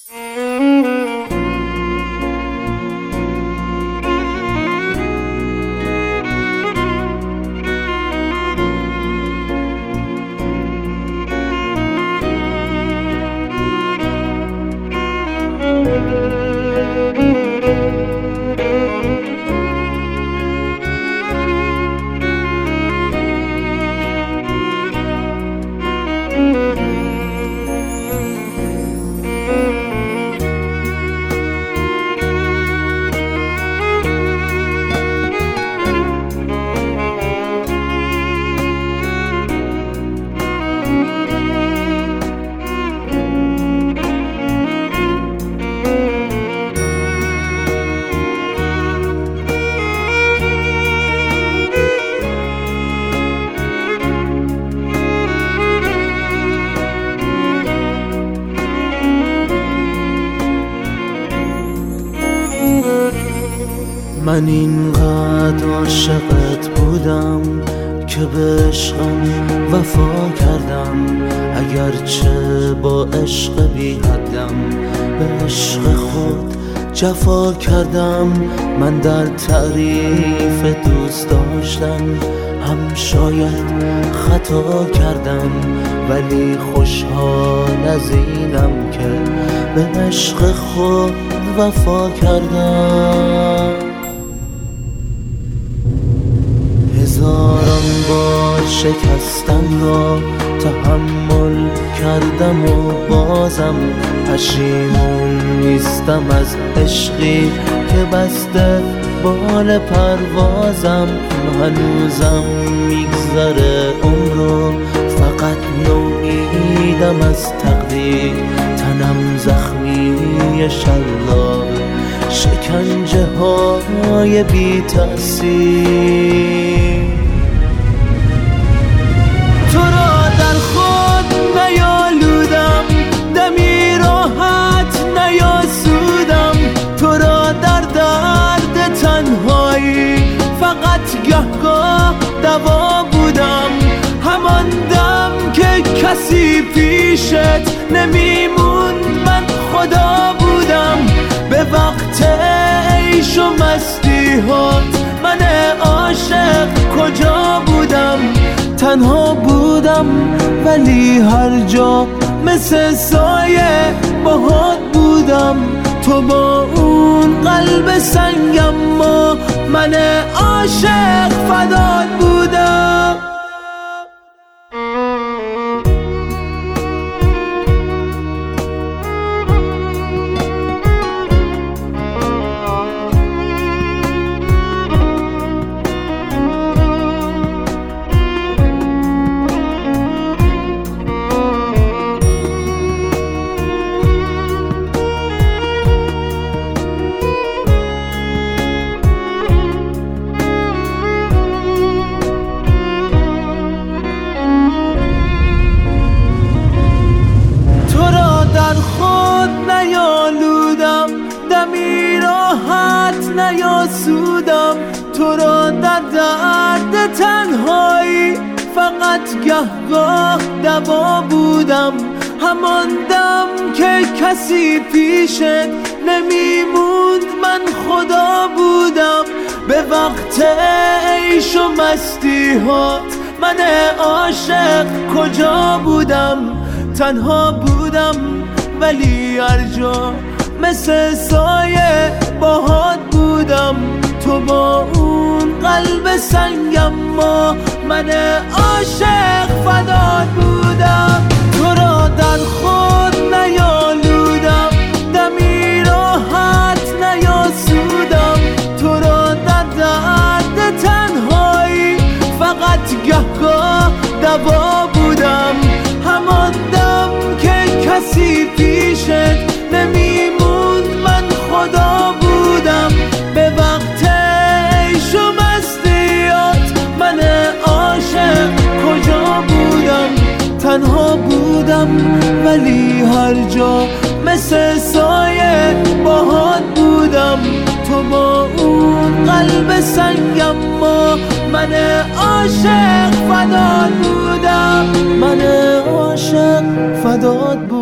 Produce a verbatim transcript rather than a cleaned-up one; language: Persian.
من اینقدر عاشقت بودم که به عشقم وفا کردم، اگرچه با عشق بی حدم به عشق خود جفا کردم. من در تعریف دوست داشتن هم شاید خطا کردم، ولی خوشحال از اینم که به عشق خود وفا کردم. هزاران بار شکستن را تحمل کردم و بازم پشیمون نیستم از عشقی که بسته بال پروازم. هنوزم میگذره عمرو فقط نومیدم از تقدیر، تنم زخمی شلاق شکنجه های بی تأثیر. تو را در خود نیالودم، دمی راحت نیاسودم، تو را در درد تنهایی فقط گهگاه دوا بودم. همان دم که کسی پیشت نمیموند من خدا بودم، به وقت عیش و مستی هات من عاشق کجا بودم؟ تنها بودم ولی هر جا مثل سایه باهات بودم. تو با اون قلب سنگم ما من عاشق فدات بودم. نیالودم، دمی راحت نیاسودم، تو را در درد تنهایی فقط گهگاه دوا بودم. همان دم که کسی پیشت نمیموند من خدا بودم، به وقت عیش و مستی هات من عاشق کجا بودم؟ تنها بودم ولی هر جا مثل سایه باهات بودم. تو با اون قلب سنگم ما من عاشق فدات بودم. تو را در خود نیالودم، دمی راحت نیاسودم، تو را در درد تنهایی فقط گهگاه دوا بودم. همان دم که کسی پیشت نمیموند من خدا بودم، به وقت عیش و مستیات من عاشق کجا بودم؟ تنها بودم ولی هر جا مثل سایه باهات بودم. تو با اون قلب سنگم ما من عاشق فدات بودم، من عاشق فدات بودم.